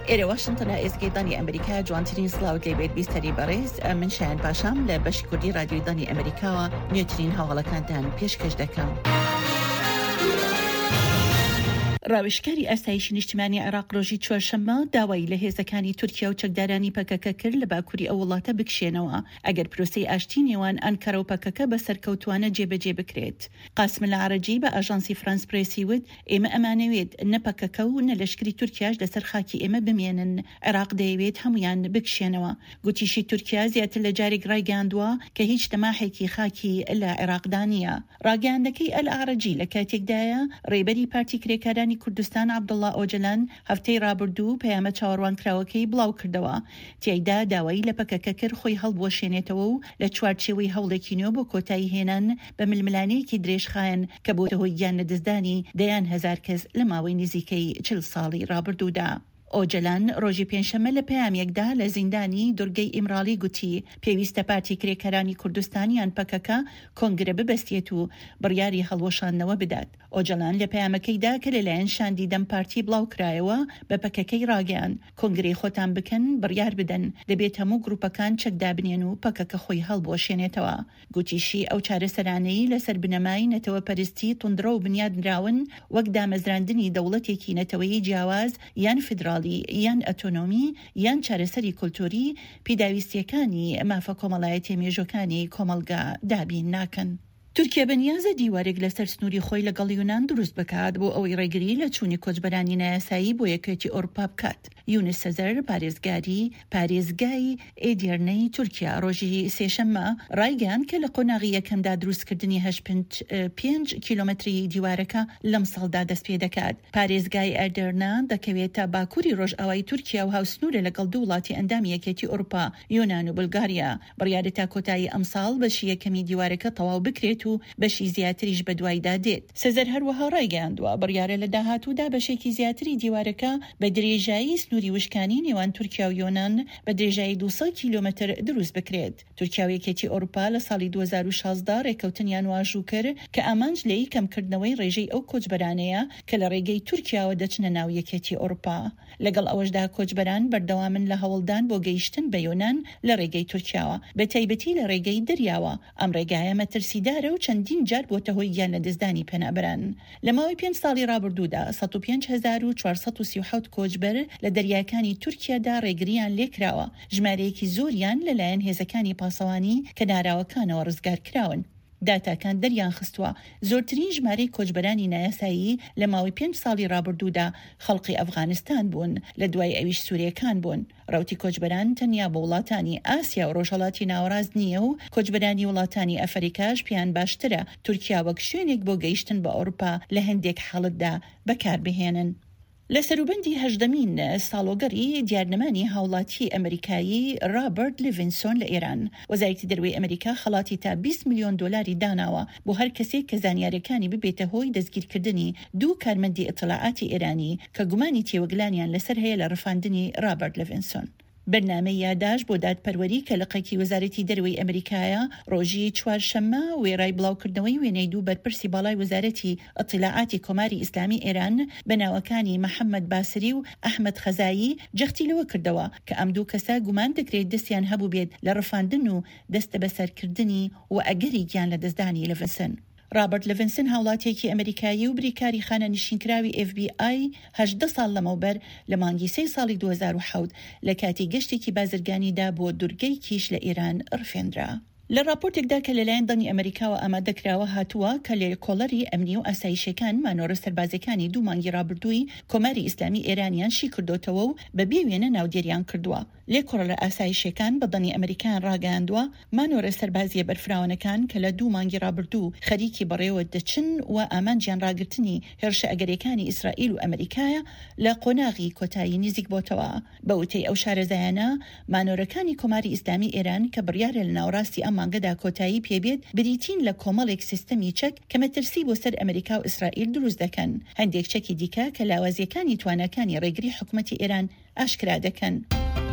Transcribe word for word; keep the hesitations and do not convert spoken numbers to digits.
ئێرە واشنتن ئێزگەیدانی ئەمریکا جوانترین سڵاوت لێبێت بیستەری بەڕێز من شایان پاشام لە بەشی کوردی رادیۆی دانی ئەمریکاوە نوێترین هەواڵەکانتان پێشکەش دەکەم. ڕاوێژکاری ئاسایشی نیشتیمانی عێراق ڕۆژی چوارشەممە داوای لە هێزەکانی تورکیا و چەکدارانی پەکەکە کرد لە باکووری ئەو وڵاتە بکشێنەوە ئەگەر پرۆسەی ئاشتی نێوان ئەنکەرە و پەکەکە بەسەرکەوتوانە جێبەجێ بکرێت. قاسم العەرەجی بە ئاژانسی فرانس پرێسی وت ئێمە ئەمانەوێت نە پەکەکە و نە لەشکری تورکیاش لەسەر خاکی ئێمە بمێنن، عێراق دەیەوێت هەمویان بکشێنەوە. گوتیشی تورکیا زیاتر لە جارێک ڕایگەاندووە کە هیچ تەماحێکی خاکی لە عێراقدا نیە. ڕاگەاندەکەی العەرەجی لە کاتێکدایە ڕێبەری پارتی کرێکارانی کوردستان عەبدوڵڵا ئۆجەلان هەفتەی ڕابردوو پەیامە چاوەڕوانکراوەکەی بڵاو کردەوە. تیایدا داوایی لە پەکەکە کرد خۆی هەڵبوەشێنێتەوە و لە چوارچێوەی هەوڵێکی نوێ بۆ کۆتایی هێنان بە ململانەیەکی درێژخایەن کە بۆتە هۆی گیان لەدەستدانی دەیان هەزار کەس لە ماوەی نزیکەی چل ساڵی ڕابردوودا. ئۆجەلان ڕۆژی پێنجشەممە لە پەیامێکدا لە زیندانی دورگەی ئیمراڵی گوتی پێویستە پارتی کرێکەرانی کوردستانیان پەکەکە کۆنگرە ببەستێت و بڕیاری هەڵوەشاندنەوە بدات. ئۆجەلان لە پەیامەکەیدا کە لەلایەن شاندی دەم پارتی بڵاو کرایەوە بە پەکەکەی ڕاگەیان کۆنگرەی خۆتان بکەن بڕیار بدەن دەبێت هەموو گروپەکان چەکدابنێن و پەکەکە خۆی هەڵبوەشێنێتەوە. گوتیشی ئەو چارەسەرانەی لەسەر بنەمای نەتەوە پەرستی توندرە و بنیادنراون وەک دامەزراندنی دەوڵەتێکی نەتەوەیی جیاواز یان فدراڵ یان ئەتۆنۆمی یان چارەسەری کولتوری پیداویستیەکانی مافە کۆمەڵایەتی مێژوەکانی کۆمەلگا دابین ناکەن. تورکیا بەنیازە دیوارێک لەسەر سنووری خۆی لەگەڵ یونان دروست بکات بۆ ئەوەی ڕێگری لە چوونی کۆچبەرانی نایاسایی بۆ یەکێتی ئۆروپا بکات. یونس سەزەر پارێزگاری پارێزگای ئێدیرنەی تورکیا ڕۆژی سێشەممە ڕایگەاند کە لە قۆناغی یەکەمدا دروستکردنی هەشت پێنج کیلۆمەتری دیوارەکە لەم ساڵدا دەست پێ دەکات. پارێزگای ئێدیرنە دەکەوێتە باکووری ڕۆژئاوای تورکیا و هاوسنوورە لەگەڵ دوو وڵاتی ئەندامی یەکێتی ئۆروپا یۆنان و بولگاریا. بڕیارە تا کۆتایی ئەمساڵ بەشی یەکەمی دیوارەکە تەواو بکرێت و بەشی زیاتریش بەدوایدا دێت. سەزەر هەروەها ڕایگەاندووە بڕیارە لە داهاتوودا بەشێکی زیاتری دیوارەکە بە درێژایی سنووری وشکانی نێوان تورکیا و یۆنان بە درێژایی دووسەد کیلۆمەتر دروست بکرێت. تورکیا و یەکێتی ئۆروپا لە ساڵی دوو هەزار و شازدە ڕێکەوتنیان واژوو کرد کە ئامانج لێی کەمکردنەوەی ڕێژەی ئەو کۆچبەرانەیە کە لە ڕێگەی تورکیاوە دەچنە ناو یەکێتی ئۆروپا. لەگەڵ ئەوەشدا کۆچبەران بەردەوامن لە هەوڵدان بۆ گەیشتن بە یۆنان لە ڕێگەی تورکیاوە بە تایبەتی لە ڕێگەی دەریاوە. ئەم ڕێگایە مەترسیدارە و چەندین جار بۆتە هۆی گیان لە دەستدانی پەنابەران. لە ماوەی پێنج ساڵی ڕابردوودا سەد و پێنج هەزار و چوارسەد و سی و حەوت کۆچبەر لە دەریاکانی تورکیادا ڕێگریان لێکراوە، ژمارەیەکی زۆریان لەلایەن هێزەکانی پاسەوانی کە ناراوەکانەوە ڕزگار کراون. داتاکان دەریان خستووە زۆرترین ژمارەی کۆچبەرانی نایاسایی لە ماوەی پێنج ساڵی ڕابردوودا خەڵقی ئەفغانستان بوون، لە دوای ئەویش سووریەکان بوون. ڕوتی کۆچبەران تەنیا بە وڵاتانی ئاسیا و ڕۆژهەڵاتی ناوەڕاست نییە و کۆچبەرانی وڵاتانی ئەفریقاش پیان باشترە تورکیا وەک شوێنێک بۆ گەیشتن بە ئەوروپا لە هەندێک حاڵتدا بەکاربهێنن. لە سەروبەندی هەژدەمین ساڵۆگەڕی دیارنەمانی هاوڵاتی ئەمریکایی رابرت لیڤینسۆن لە ئێران وەزارەتی دەروێی ئەمریکا خەڵاتی تا بیست میلیۆن دۆلاری داناوە بۆ هەر کەسێک کە زانیاریەکانی ببێتە هۆی دەستگیرکردنی دوو کارمەندی ئیطلاعاتی ئێرانی کە گومانی تێوەگلانیان لەسەر هەیە لە ڕفاندنی رابرت لیڤینسۆن. بەرنامەی یاداش بۆ دادپەروەری کە لەقەکی وەزارەتی دەروێی ئەمریکایە ڕۆژی چوارشەممە وێڕای بڵاوکردنەوەی وێنەی دوو بەرپرسی باڵای وەزارەتی ئەطلاعاتی کۆماری ئیسلامی ئێران بەناوەکانی محەممەد باسری و ئەحمەد خەزایی جەختی لەوە کردەوە کە ئەم دوو کەسە گومان دەکرێت دەستیان هەبوو بێت لە ڕفاندن و دەستە بەسەرکردنی و ئەگەری گیان لە دەستدانی لیڤینسۆن. رابرت لیڤینسۆن هاوڵاتێکی ئەمریکایی و بریکاری خانە نشینکراوی ئێف بی ئای هەژدە ساڵ لەمەوبەر لە مانگی سێ ساڵی دوو هەزار و حەوت لە کاتی گەشتێکی بازرگانیدا بۆ دورگەی کیش لە ئێران ڕفێنرا. لە راپۆرتێکدا کە لەلایەن دڵنی ئەمریکاوە ئامادەکراوە هاتووە کە لێ کۆڵەری ئەمنی و ئاسایشەکان مانۆرە سەربازەکانی دوو مانگی ڕابردووی کۆماری ئیسلامی ئێرانیان شی کردوتەوە و بە بێ وێنە ناودێریان کردووە. لێ کۆڵە ئاسایشەکان بە دڵنی ئەمریکان ڕاگەاندووە مانۆرە سەربازیە بەرفراوانەکان کە لە دوو مانگی ڕابردوو خەریکی بەڕێوە دەچن و ئامانجیان ڕاگرتنی هێرشە ئەگەریەکانی ئیسرائیل و ئەمریکایە لە قۆناغی کۆتایی نزیک بۆتەوە. بە وتەی ئەو شارەزایانە مانۆرەکانی کۆماری ئیسلامی ئێران کە بڕیارە لە ناوڕاستی ئەم مانگەدا کۆتایی پێبێت بریتین لە کۆمەڵێک سیستەمی چەک کە مەترسی بۆ سەر ئەمریکا و ئیسرائیل دروست دەکەن. هەندێک چەکی دیکە کە لاوازیەکانی توانەکانی ڕێگری حکوومەتی ئێران ئاشکرا دەکەن.